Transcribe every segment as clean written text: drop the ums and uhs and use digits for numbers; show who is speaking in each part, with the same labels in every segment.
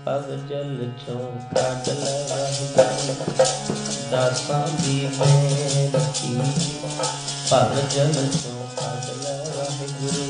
Speaker 1: ਪਗ ਜਲ ਚੋਂ ਕੱਢ ਲੈ ਵਾਹਿਗੁਰੂ ਦਾਸਾਂ ਦੀ ਬੇਨਤੀ ਪਗ ਜਲ ਚੋਂ ਕੱਢ ਲੈ ਵਾਹਿਗੁਰੂ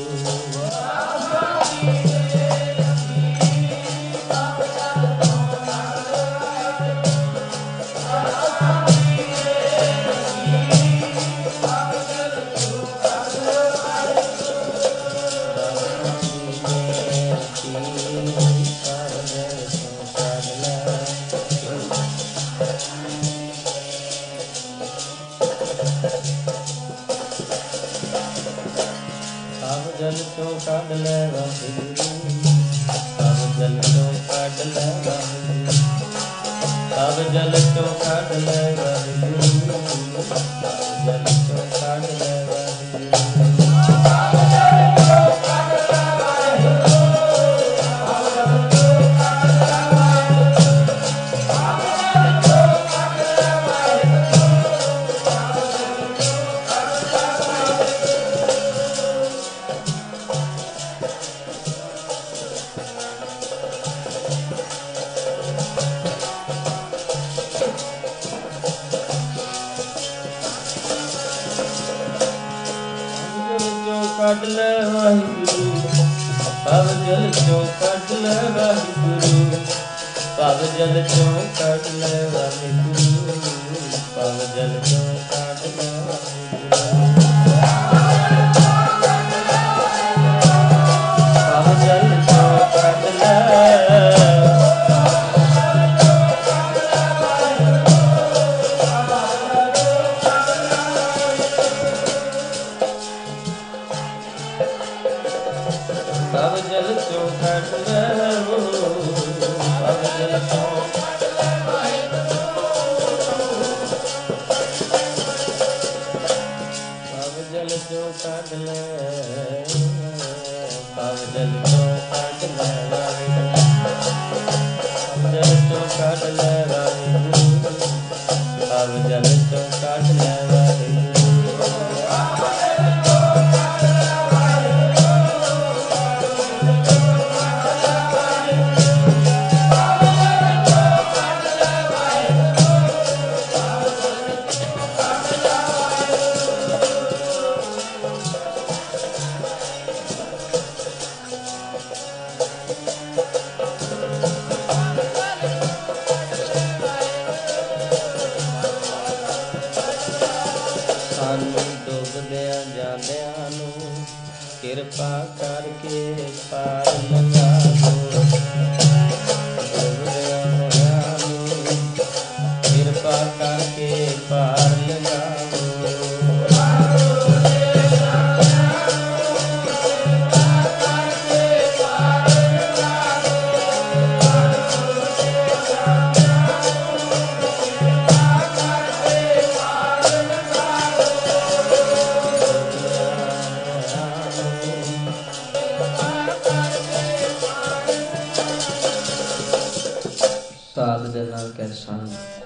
Speaker 1: ਜਲ ਚੋਂ ਕੱਢ ਲੈ ਵਾਹਿਗੁਰੂ ਸਭ ਜਲ ਚੋਂ ਕੱਢ ਲੈ ਵਾਹਿਗੁਰੂ ਸਭ ਜਲ ਚੋਂ ਕੱਢ ਲੈ ਵਾਹਿਗੁਰੂ ਸਭ ਜਲ ਚੋਂ ਕੱਢ ਲੈ ਕੱਢ ਲੈ ਵਾਹਿਗੁਰੂ ਭਵ ਜਲ ਚੋਂ ਕੱਢ ਲੈ ਵਾਹਿਗੁਰੂ ਭਵ ਜਲ ਚੋਂ ਕੱਢ ਲੈ ਵਾਹਿਗੁਰੂ ਭਵ ਜਲ ਚੋਂ ਕੱਢ ਲੈ ਵਾਹਿਗੁਰੂ ਭਵ ਜਲ ਚੋਂ ਕੱਢ ਲੈ ਭਵ ਜਲ ਚੋਂ ਕੱਢ ਲੈ ਭਵ ਜਲ ਚੋਂ ਭਵ ਜਲ ਚੋਂ ਕੱਢ ਲੈ ਭਵ ਜਲ ਚੋਂ ਕੱਢ ਲੈ ਭਵ ਜਲ ਚੋਂ ਕੱਢ ਲੈ ਭਵ ਜਲ ਚੋਂ ਕੱਢ ਲੈ ਸਾਨੂੰ ਡੁੱਬਦਿਆਂ ਜਾਂਦਿਆਂ ਨੂੰ ਕਿਰਪਾ ਕਰਕੇ ਪਾਰ ਲੰਘਾ ਦੋ ਡੁੱਬਦਿਆਂ ਹੋਇਆਂ ਨੂੰ ਕਿਰਪਾ ਕਰਕੇ ਪਾਰ ਲੰਘਾ ਸਾਧ ਜਨਾਂ ਕੈ ਸੰਗ